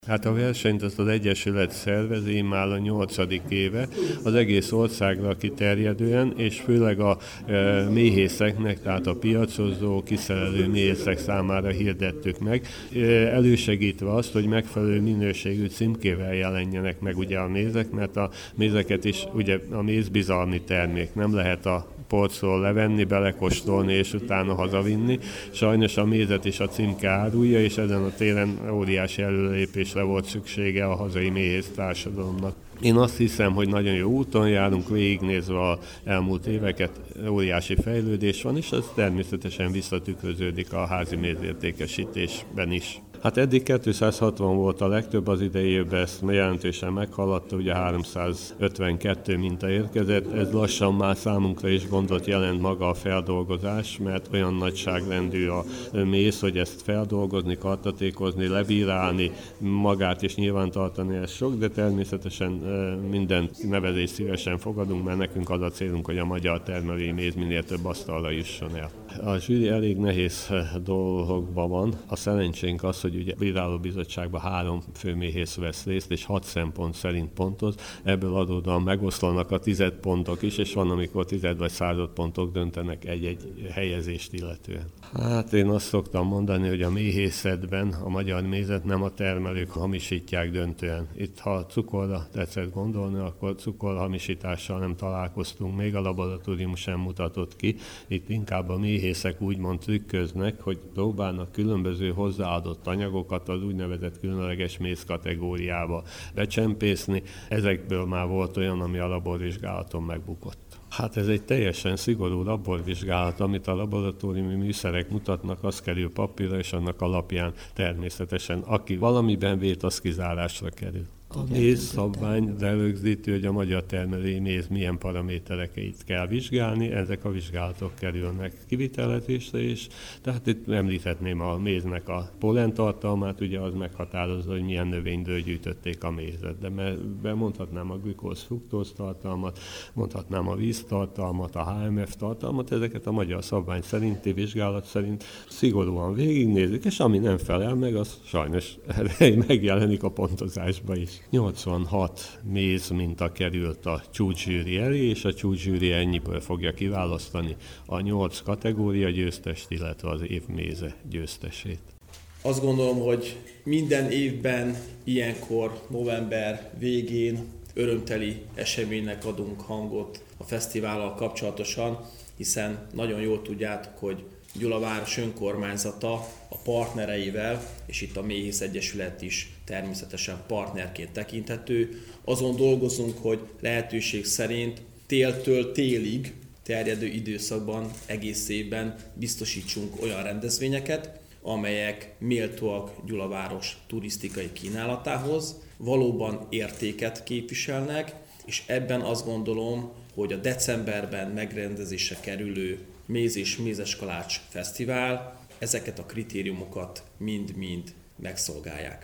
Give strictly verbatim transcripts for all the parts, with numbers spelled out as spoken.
Hát a versenyt azt az Egyesület szervezi már a nyolcadik éve, az egész országra kiterjedően, és főleg a e, méhészeknek, tehát a piacozó, kiszerelő méhészek számára hirdettük meg, e, elősegítve azt, hogy megfelelő minőségű címkével jelenjenek meg ugye a mézek, mert a mézeket is, ugye a méz bizalmi termék, nem lehet a polcról levenni, belekóstolni és utána hazavinni. Sajnos a mézet is a címke árulja, és ezen a téren óriási előrelépésre volt szüksége a hazai méhész társadalomnak. Én azt hiszem, hogy nagyon jó úton járunk, végignézve az elmúlt éveket, óriási fejlődés van, és ez természetesen visszatükröződik a házi mézértékesítésben is. Hát eddig kétszázhatvan volt a legtöbb, az idei évben ezt jelentősen meghaladta, ugye háromszázötvenkettő minta érkezett, ez lassan már számunkra is gondot jelent maga a feldolgozás, mert olyan nagyságrendű a méz, hogy ezt feldolgozni, kartatékozni, lebírálni, magát is nyilvántartani, ez sok, de természetesen minden nevezést szívesen fogadunk, mert nekünk az a célunk, hogy a magyar termelői méz minél több asztalra jusson el. A zsűri elég nehéz dolgokban van. A szerencsénk az, hogy ugye a bírálóbizottságban három főméhész vesz részt, és hat szempont szerint pontoz. Ebből adódóan megoszlanak a tized pontok is, és van, amikor tized vagy század pontok döntenek egy-egy helyezést illetően. Hát én azt szoktam mondani, hogy a méhészetben a magyar mézet nem a termelők hamisítják döntően. Itt, ha cukorra tetszett gondolni, akkor cukorhamisítással nem találkoztunk, még a laboratórium sem mutatott ki. Itt inkább a méhészek úgymond trükköznek, hogy próbálnak különböző hozzáadott anyagokat az úgynevezett különleges méz kategóriába becsempészni. Ezekből már volt olyan, ami a laborvizsgálaton megbukott. Hát ez egy teljesen szigorú laborvizsgálat, amit a laboratóriumi műszerek mutatnak, az kerül papírra, és annak alapján természetesen aki valamiben vét, az kizárásra kerül. A méz szabvány rögzíti, hogy a magyar termelői méz milyen paramétereket kell vizsgálni, ezek a vizsgálatok kerülnek kivitelezésre is. Tehát itt említhetném a méznek a pollentartalmát, ugye az meghatározza, hogy milyen növényből gyűjtötték a mézet. De bemondhatnám a glükóz-fruktóz tartalmat, mondhatnám a víztartalmat, a há em ef tartalmat, ezeket a magyar szabvány szerinti vizsgálat szerint szigorúan végignézik, és ami nem felel meg, az sajnos megjelenik a pontozásba is. nyolcvanhat méz minta került a csúcszsűri elé, és a csúcszsűri ennyiből fogja kiválasztani a nyolc kategória győztest, illetve az év méze győztesét. Azt gondolom, hogy minden évben ilyenkor november végén örömteli eseménynek adunk hangot a fesztivállal kapcsolatosan, hiszen nagyon jól tudjátok, hogy Gyula város önkormányzata a partnereivel, és itt a Méhész Egyesület is természetesen partnerként tekinthető, azon dolgozunk, hogy lehetőség szerint téltől télig terjedő időszakban, egész évben biztosítsunk olyan rendezvényeket, amelyek méltóak Gyula város turisztikai kínálatához, valóban értéket képviselnek, és ebben azt gondolom, hogy a decemberben megrendezésre kerülő Méz és Mézeskalács Fesztivál ezeket a kritériumokat mind-mind megszolgálják.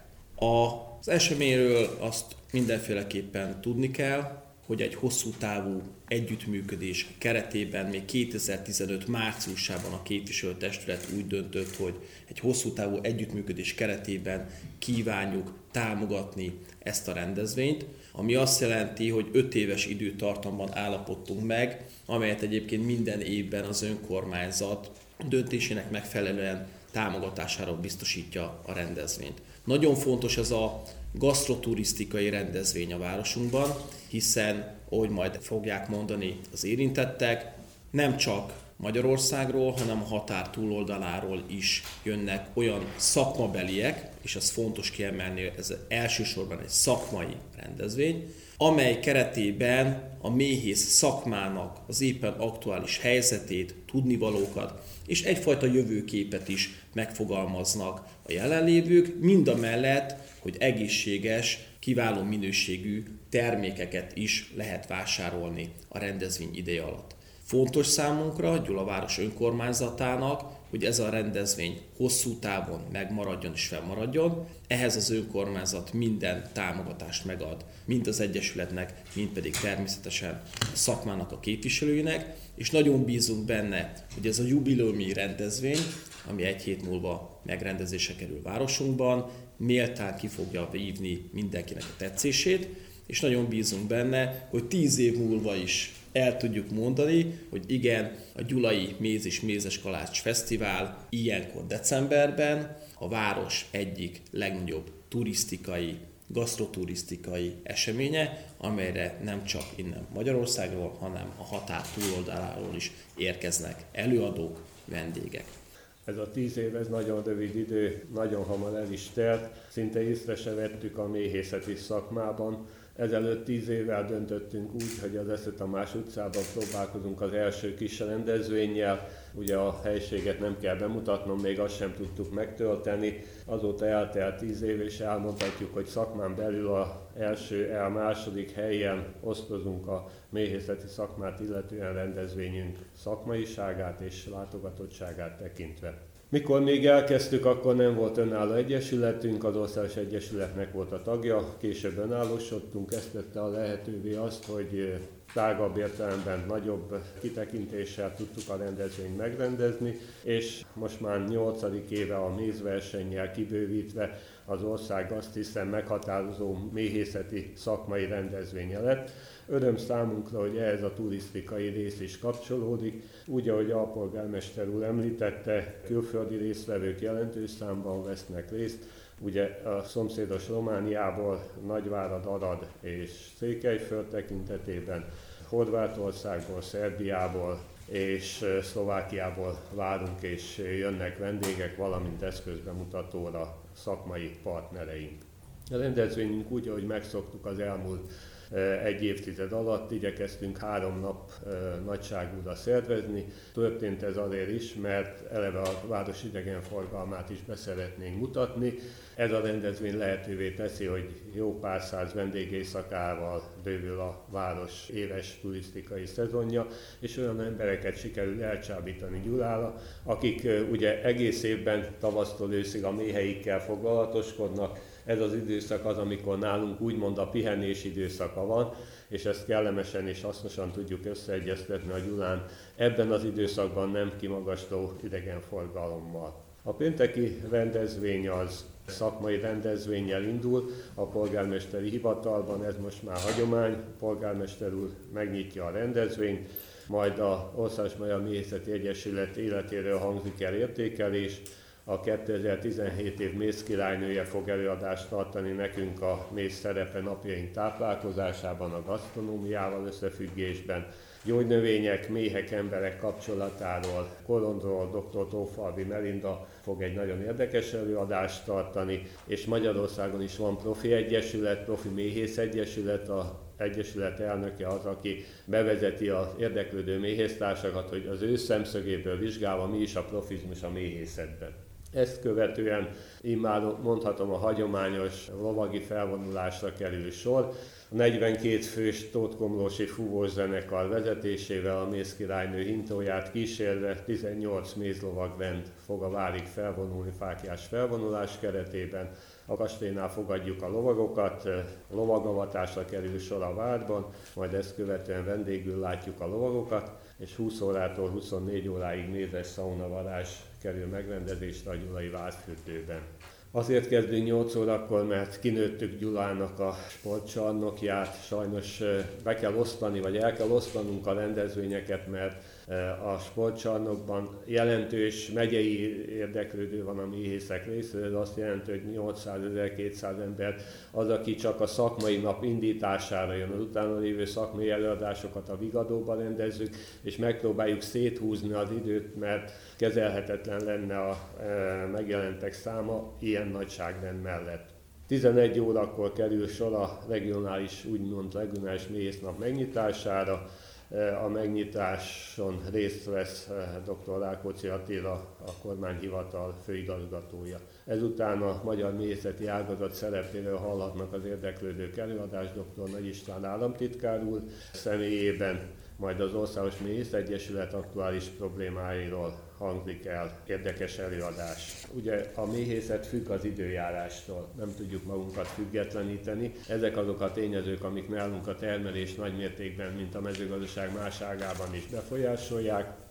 Az eseményről azt mindenféleképpen tudni kell, hogy egy hosszú távú együttműködés keretében még kétezer-tizenöt márciusában a képviselőtestület úgy döntött, hogy egy hosszú távú együttműködés keretében kívánjuk támogatni ezt a rendezvényt, ami azt jelenti, hogy öt éves időtartamban állapodtunk meg, amelyet egyébként minden évben az önkormányzat döntésének megfelelően támogatására biztosítja a rendezvényt. Nagyon fontos ez a gasztroturisztikai rendezvény a városunkban, hiszen, ahogy majd fogják mondani az érintettek, nem csak Magyarországról, hanem a határ túloldaláról is jönnek olyan szakmabeliek, és ez fontos kiemelni, ez elsősorban egy szakmai rendezvény, amely keretében a méhész szakmának az éppen aktuális helyzetét, tudnivalókat és egyfajta jövőképet is megfogalmaznak a jelenlévők, mindamellett, hogy egészséges, kiváló minőségű termékeket is lehet vásárolni a rendezvény ideje alatt. Fontos számunkra, Gyula város önkormányzatának, hogy ez a rendezvény hosszú távon megmaradjon és fennmaradjon. Ehhez az önkormányzat minden támogatást megad, mind az Egyesületnek, mind pedig természetesen a szakmának a képviselőinek, és nagyon bízunk benne, hogy ez a jubileumi rendezvény, ami egy hét múlva megrendezésre kerül városunkban, méltán ki fogja vívni mindenkinek a tetszését, és nagyon bízunk benne, hogy tíz év múlva is el tudjuk mondani, hogy igen, a Gyulai Méz és Mézes Kalács Fesztivál ilyenkor decemberben a város egyik legnagyobb turisztikai, gasztroturisztikai eseménye, amelyre nem csak innen Magyarországról, hanem a határ túloldaláról is érkeznek előadók, vendégek. Ez a tíz év, ez nagyon rövid idő, nagyon hamar el is telt, szinte észre se vettük a méhészeti szakmában. Ezelőtt tíz évvel döntöttünk úgy, hogy az Esze Tamás utcában próbálkozunk az első kis rendezvénnyel. Ugye a helységet nem kell bemutatnom, még azt sem tudtuk megtölteni. Azóta eltelt tíz év, és elmondhatjuk, hogy szakmán belül az első, el második helyen osztozunk a méhészeti szakmát, illetően rendezvényünk szakmaiságát és látogatottságát tekintve. Mikor még elkezdtük, akkor nem volt önálló egyesületünk, az Országos Egyesületnek volt a tagja, később önállósodtunk, ezt tette a lehetővé azt, hogy tágabb értelemben, nagyobb kitekintéssel tudtuk a rendezvényt megrendezni, és most már nyolcadik éve a mézversennyel kibővítve az ország azt hiszem meghatározó méhészeti szakmai rendezvénye lett. Öröm számunkra, hogy ehhez a turisztikai rész is kapcsolódik. Úgy, ahogy a polgármester úr említette, külföldi résztvevők jelentős számban vesznek részt. Ugye a szomszédos Romániából, Nagyvárad, Arad és Székelyföld tekintetében, Horvátországból, Szerbiából és Szlovákiából várunk és jönnek vendégek, valamint eszközbemutatóra szakmai partnereink. A rendezvényünk úgy, ahogy megszoktuk az elmúlt egy évtized alatt, igyekeztünk három nap nagyságúra szervezni. Történt ez azért is, mert eleve a város idegenforgalmát is beszeretnénk mutatni. Ez a rendezvény lehetővé teszi, hogy jó pár száz vendégészakával bővül a város éves turisztikai szezonja, és olyan embereket sikerül elcsábítani Gyulára, akik ugye egész évben tavasztól őszig a méheikkel foglalatoskodnak. Ez az időszak az, amikor nálunk úgymond a pihenés időszaka van, és ezt kellemesen és hasznosan tudjuk összeegyeztetni a Gyulán ebben az időszakban nem kimagasló idegenforgalommal. A pénteki rendezvény az szakmai rendezvénnyel indul a polgármesteri hivatalban, ez most már hagyomány, a polgármester úr megnyitja a rendezvényt, majd az Országos Magyar Méhészeti Egyesület életéről hangzik el értékelés. A kétezer-tizenhét év mézkirálynője fog előadást tartani nekünk a méz szerepe napjaink táplálkozásában, a gasztronómiával összefüggésben, gyógynövények, méhek, emberek kapcsolatáról, Korondról doktor Tófalvi Melinda fog egy nagyon érdekes előadást tartani, és Magyarországon is van profi egyesület, profi méhész egyesület, a egyesület elnöke az, aki bevezeti az érdeklődő méhésztársakat, hogy az ő szemszögéből vizsgálva mi is a profizmus a méhészetben. Ezt követően immár mondhatom a hagyományos lovagi felvonulásra kerül sor. A negyvenkét fős tótkomlósi fúvós zenekar vezetésével a mézkirálynő hintóját kísérve tizennyolc mézlovagrend fog a várig felvonulni fáklyás felvonulás keretében. A kastélynál fogadjuk a lovagokat, lovagavatásra kerül sor a várban, majd ezt követően vendégül látjuk a lovagokat, és húsz órától huszonnégy óráig mézes szaunavarázs kerül megrendezésre a Gyulai Várfürdőben. Azért kezdünk nyolc órakor, mert kinőttük Gyulának a sportcsarnokját, sajnos be kell osztani, vagy el kell osztanunk a rendezvényeket, mert a sportcsarnokban jelentős megyei érdeklődő van a méhészek részéről, ez azt jelenti, hogy nyolcszázezer-kétszáz ember az, aki csak a szakmai nap indítására jön, az utána lévő szakmai előadásokat a Vigadóban rendezzük, és megpróbáljuk széthúzni az időt, mert kezelhetetlen lenne a megjelentek száma ilyen nagyságrend mellett. tizenegy órakor kerül sor a regionális, úgymond regionális méhésznap megnyitására. A megnyitáson részt vesz doktor Rákóczi Attila, a kormányhivatal főigazgatója. Ezután a magyar méhészeti ágazat szerepéről hallhatnak az érdeklődők előadást doktor Nagy István államtitkár úr személyében, majd az Országos Méhész Egyesület aktuális problémáiról hangzik el érdekes előadás. Ugye a méhészet függ az időjárástól, nem tudjuk magunkat függetleníteni. Ezek azok a tényezők, amik nálunk a termelés nagymértékben, mint a mezőgazdaság más ágában is befolyásolják.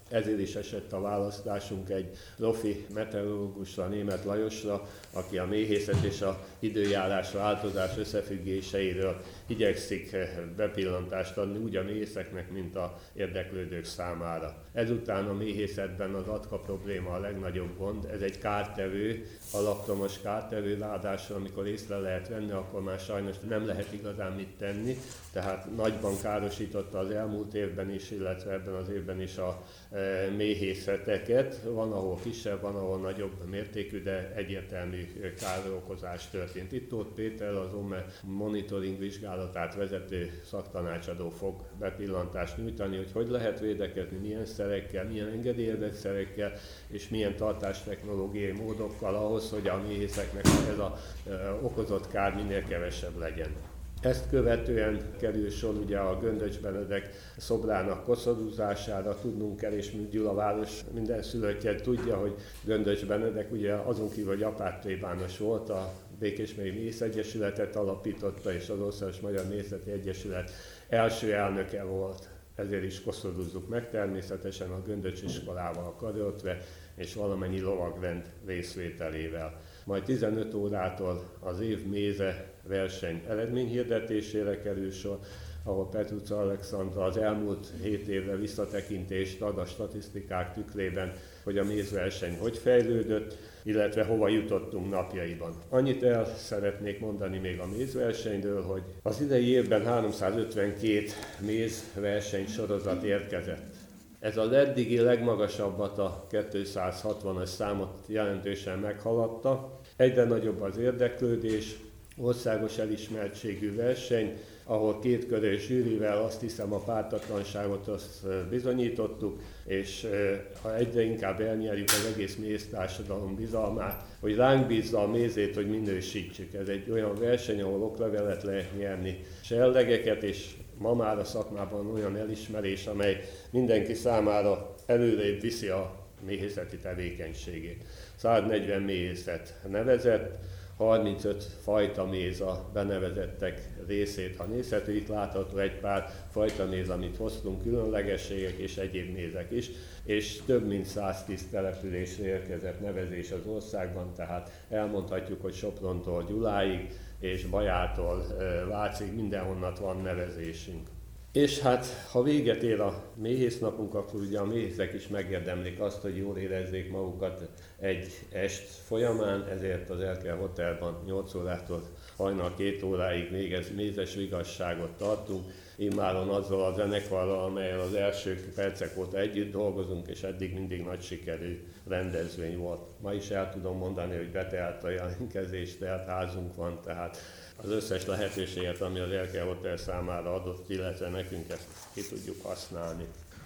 Ezért is esett a választásunk egy profi meteorológusra, Németh Lajosra, aki a méhészet és a időjárás változás összefüggéseiről igyekszik bepillantást adni úgy a méhészeknek, mint a érdeklődők számára. Ezután a méhészetben az atka probléma a legnagyobb gond. Ez egy kártevő, alaptomos kártevő, ráadásul amikor észre lehet venni, akkor már sajnos nem lehet igazán mit tenni. Tehát nagyban károsította az elmúlt évben is, illetve ebben az évben is a e, méhészeteket. Van, ahol kisebb, van, ahol nagyobb mértékű, de egyértelmű károkozás történt. Itt Tóth Péter, az o em e monitoring vizsgálatát vezető szaktanácsadó fog bepillantást nyújtani, hogy hogy lehet védekezni, milyen szerekkel, milyen engedélyezett szerekkel, és milyen tartástechnológiai módokkal ahhoz, hogy a méhészeknek ez a e, okozott kár minél kevesebb legyen. Ezt követően kerül sor ugye a Göndöcs Benedek szobrának koszorúzására. Tudnunk kell, és Gyulaváros minden szülöttje tudja, hogy Göndöcs Benedek ugye azon kívül, hogy apát plébános volt, a Békésmegyi Méhészegyesületet alapította, és az Országos Magyar Méhészeti Egyesület első elnöke volt. Ezért is koszorúzzuk meg természetesen a Göndöcs iskolával karöltve, és valamennyi lovagrend részvételével. Majd tizenöt órától az év méze verseny eredményhirdetésére kerül sor, ahol Petruca Alexandra az elmúlt hét évre visszatekintést ad a statisztikák tükrében, hogy a mézverseny hogy fejlődött, illetve hova jutottunk napjaiban. Annyit el szeretnék mondani még a mézversenyről, hogy az idei évben háromszázötvenkét mézverseny sorozat érkezett. Ez az eddigi legmagasabbat, a kétszázhatvanas számot jelentősen meghaladta. Egyre nagyobb az érdeklődés, országos elismertségű verseny, ahol két körös zsűrivel azt hiszem a pártatlanságot azt bizonyítottuk, és ha egyre inkább elnyerjük az egész méztársadalom bizalmát, hogy ránk bízza a mézét, hogy minősítsük. Ez egy olyan verseny, ahol oklevelet lehet nyerni, sellegeket, és ma már a szakmában olyan elismerés, amely mindenki számára előrébb viszi a méhészeti tevékenységét. száznegyven méhészet nevezett, harmincöt fajta méz a benevezettek részét, ha nézhető, itt látható egy pár fajta méz, amit hoztunk, különlegességek és egyéb mézek is, és több mint száztíz településre érkezett nevezés az országban, tehát elmondhatjuk, hogy Soprontól Gyuláig és Bajától Vácig mindenhonnat van nevezésünk. És hát, ha véget ér a méhésznapunk, akkor ugye a méhészek is megérdemlik azt, hogy jól érezzék magukat egy est folyamán, ezért az Erkel Hotelban nyolc órától hajnal két óráig még ez mézes vigasságot tartunk, immáron azzal a zenekarral, amellyel az első percek óta együtt dolgozunk, és eddig mindig nagy sikerű rendezvény volt. Ma is el tudom mondani, hogy betelt a jelentkezés, tehát házunk van, tehát az összes lehetőséget, ami az Erkel Hotel számára adott, illetve nekünk ezt ki tudjuk használni.